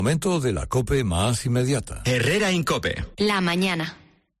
Momento de la COPE más inmediata. Herrera Incope. La mañana.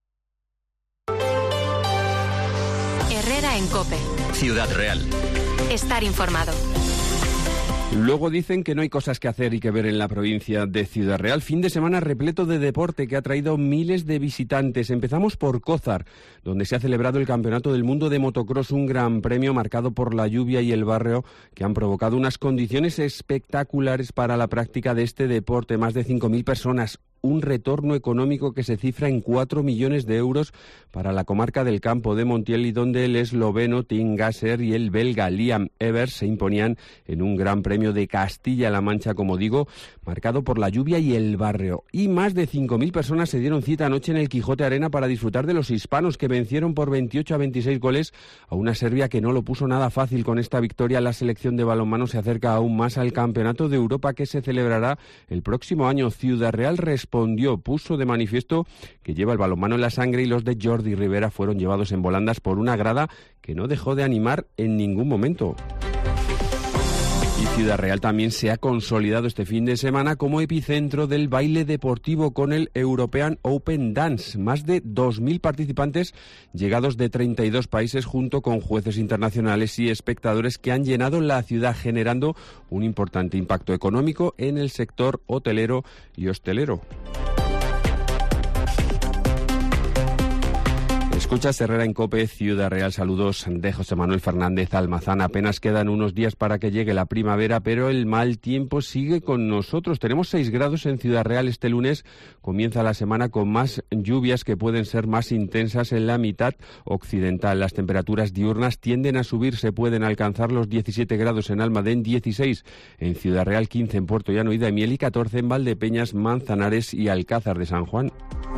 Herrera en COPE. Ciudad Real. Estar informado. Luego dicen que no hay cosas que hacer y que ver en la provincia de Ciudad Real. Fin de semana repleto de deporte que ha traído miles de visitantes. Empezamos por Cózar, donde se ha celebrado el Campeonato del Mundo de Motocross, un gran premio marcado por la lluvia y el barro que han provocado unas condiciones espectaculares para la práctica de este deporte. Más de 5.000 personas. Un retorno económico que se cifra en 4 millones de euros para la comarca del Campo de Montiel, y donde el esloveno Tim Gasser y el belga Liam Evers se imponían en un gran premio de Castilla-La Mancha, como digo, marcado por la lluvia y el barro. Y más de 5.000 personas se dieron cita anoche en el Quijote Arena para disfrutar de los hispanos, que vencieron por 28-26 goles a una Serbia que no lo puso nada fácil. Con esta victoria, la selección de balonmano se acerca aún más al Campeonato de Europa, que se celebrará el próximo año. Ciudad Real puso de manifiesto que lleva el balonmano en la sangre, y los de Jordi Rivera fueron llevados en volandas por una grada que no dejó de animar en ningún momento. Y Ciudad Real también se ha consolidado este fin de semana como epicentro del baile deportivo con el European Open Dance. Más de 2.000 participantes llegados de 32 países, junto con jueces internacionales y espectadores, que han llenado la ciudad, generando un importante impacto económico en el sector hotelero y hostelero. Escuchas Herrera en COPE, Ciudad Real. Saludos de José Manuel Fernández Almazán. Apenas quedan unos días para que llegue la primavera, pero el mal tiempo sigue con nosotros. Tenemos 6 grados en Ciudad Real. Este lunes comienza la semana con más lluvias, que pueden ser más intensas en la mitad occidental. Las temperaturas diurnas tienden a subir. Se pueden alcanzar los 17 grados en Almadén, 16 en Ciudad Real, 15 en Puerto Llano y Daimiel y 14 en Valdepeñas, Manzanares y Alcázar de San Juan.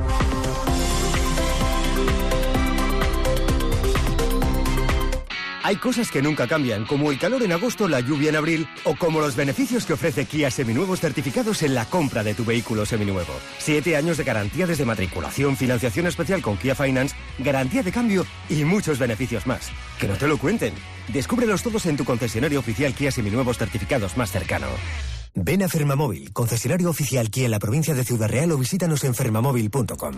Hay cosas que nunca cambian, como el calor en agosto, la lluvia en abril, o como los beneficios que ofrece Kia Seminuevos certificados en la compra de tu vehículo seminuevo. 7 años de garantía desde matriculación, financiación especial con Kia Finance, garantía de cambio y muchos beneficios más. Que no te lo cuenten. Descúbrelos todos en tu concesionario oficial Kia Seminuevos certificados más cercano. Ven a Fermamóvil, concesionario oficial Kia en la provincia de Ciudad Real, o visítanos en fermamóvil.com.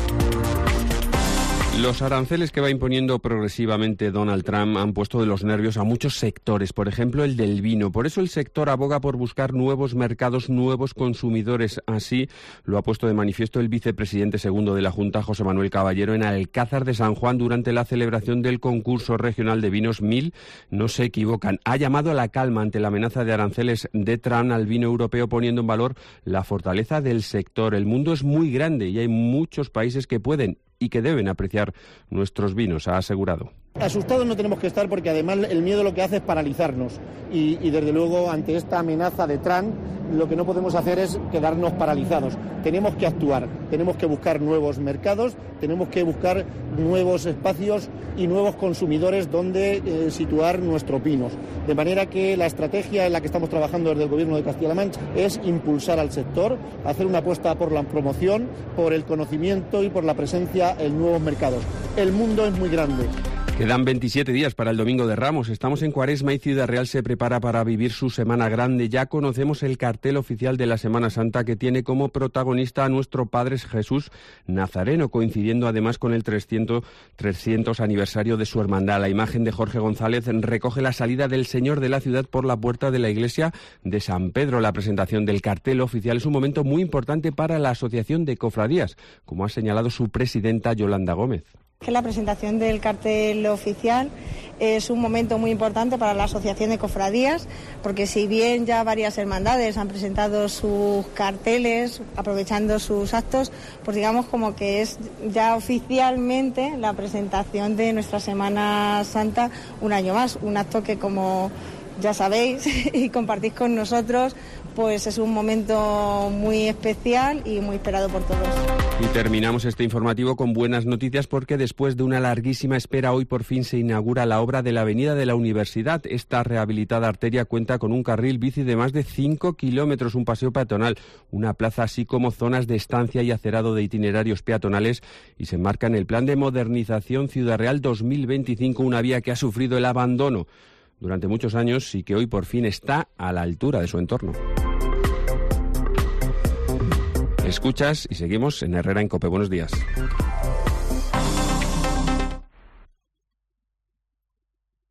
Los aranceles que va imponiendo progresivamente Donald Trump han puesto de los nervios a muchos sectores, por ejemplo el del vino. Por eso el sector aboga por buscar nuevos mercados, nuevos consumidores. Así lo ha puesto de manifiesto el vicepresidente segundo de la Junta, José Manuel Caballero, en Alcázar de San Juan durante la celebración del concurso regional de vinos 1000. No se equivocan. Ha llamado a la calma ante la amenaza de aranceles de Trump al vino europeo, poniendo en valor la fortaleza del sector. El mundo es muy grande y hay muchos países que pueden y que deben apreciar nuestros vinos, ha asegurado. Asustados no tenemos que estar, porque además el miedo lo que hace es paralizarnos y desde luego ante esta amenaza de Trump lo que no podemos hacer es quedarnos paralizados. Tenemos que actuar, tenemos que buscar nuevos mercados, tenemos que buscar nuevos espacios y nuevos consumidores donde situar nuestros vinos. De manera que la estrategia en la que estamos trabajando desde el Gobierno de Castilla-La Mancha es impulsar al sector, hacer una apuesta por la promoción, por el conocimiento y por la presencia en nuevos mercados. El mundo es muy grande. Quedan 27 días para el Domingo de Ramos. Estamos en Cuaresma y Ciudad Real se prepara para vivir su Semana Grande. Ya conocemos el cartel oficial de la Semana Santa, que tiene como protagonista a nuestro Padre Jesús Nazareno, coincidiendo además con el 300 aniversario de su hermandad. La imagen de Jorge González recoge la salida del Señor de la ciudad por la puerta de la iglesia de San Pedro. La presentación del cartel oficial es un momento muy importante para la Asociación de Cofradías, como ha señalado su presidenta Yolanda Gómez. Que la presentación del cartel oficial es un momento muy importante para la Asociación de Cofradías, porque si bien ya varias hermandades han presentado sus carteles aprovechando sus actos, pues digamos como que es ya oficialmente la presentación de nuestra Semana Santa un año más, un acto que, como ya sabéis y compartís con nosotros, pues es un momento muy especial y muy esperado por todos. Y terminamos este informativo con buenas noticias, porque después de una larguísima espera, hoy por fin se inaugura la obra de la Avenida de la Universidad. Esta rehabilitada arteria cuenta con un carril bici de más de 5 kilómetros, un paseo peatonal, una plaza, así como zonas de estancia y acerado de itinerarios peatonales, y se enmarca en el Plan de Modernización Ciudad Real 2025, una vía que ha sufrido el abandono durante muchos años y que hoy por fin está a la altura de su entorno. escuchas y seguimos en Herrera en COPE. Buenos días.